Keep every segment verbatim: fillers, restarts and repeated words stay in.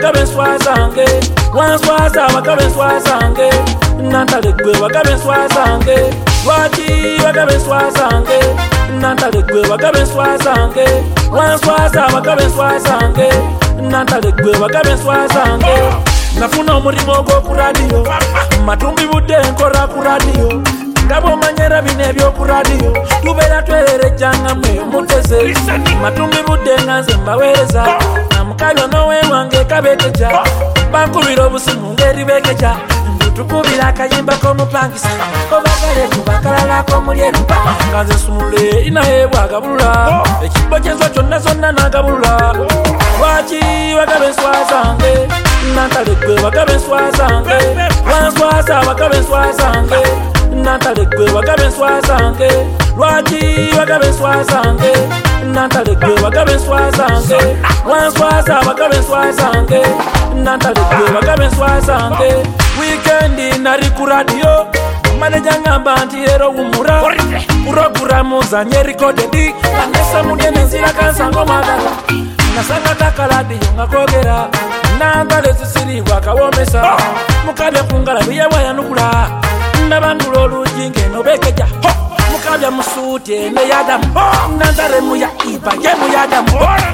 wakabe swazange wanswaza wakabe swazange nantale gwe wakabe swazange waki wakabe swazange nantale gwe wakabe swazange wanswaza wakabe swazange nantale gwe wakabe swazange nafuna omulimo gw'oku radio matumbi budde nkora ku radio ngabo omanyera bino eby'oku radio tubeera twererejjanga mwe muteze matumbi budde nga nze mbaweereza namukabya n'oweewange kabekeja bankubira obusimu ng'eribekeja tukubira akayimba k'omupangisa obagale kubakalalako muli erupa nga nze nsumule inaye bwagabulula ekibbo kyenzo kyonna zonna n'agabulula lwaki wagabe nswazange nantale gwe wagabe nswazange wanswaza wagabe nswazange nantale gwe wagabe nswazange lwaki wagabe nswazange nantale gwe wagabe nswazange wanswaza wagabe nswazange nantale gwe wagabe nswazange weekendi nari ku radio maneja ngamba nti ero wumura programu zanye recorded anesa mugene nzira kansango magala nasanga takaladiyo ngakogera nantale zisiribwa kawomesa mukabya kungala biyewa yanukula ndabandula olugi ngeno bekeja mukabya musuuti ene yadamu nantale muya iba ye muyadamu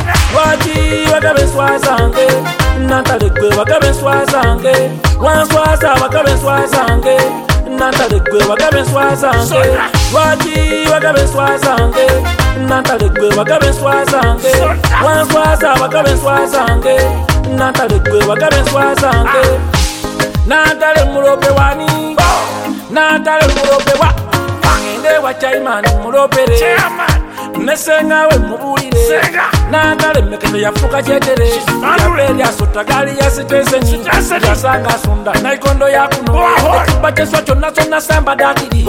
waki wagabe nswazange nantale gwe wagabe nswazange wanswaza wagabe nswazange nantale gwe wagabe nswazange waki wagabe nswazange nantale gwe wagabe nswazange wanswaza wagabe nswazange nantale gwe wagabe nswazange nantale mulope wani nantale mulope wa ngende wa chairman mulopere nesenga we mubulire nantale mekete yafuka kyetere yabeli asota gali yasiteseni yasanga sunda naikondo yakuno ekiba kyeswa kyonna kyonna samba dakiri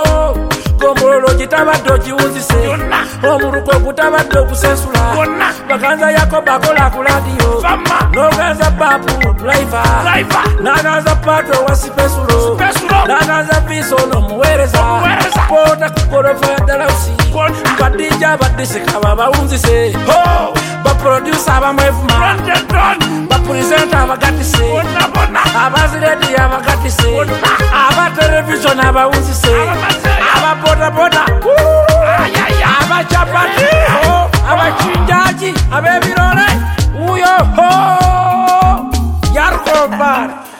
gombolo gitabadde ogiwuzise omuruko gutabadde okusensula baganza yako bakola ku radio noganza babu driver naganza pato wa sipesulo naganza viso n'omuweereza pota ku gorofa ya dalausi badija badiseka babawunzise baproducer abamwevuma bapresenta abagatise abaziredi abagatise abatelevision abawunzise ababodaboda abachapati abachinjaji abebirole uyo yarkobar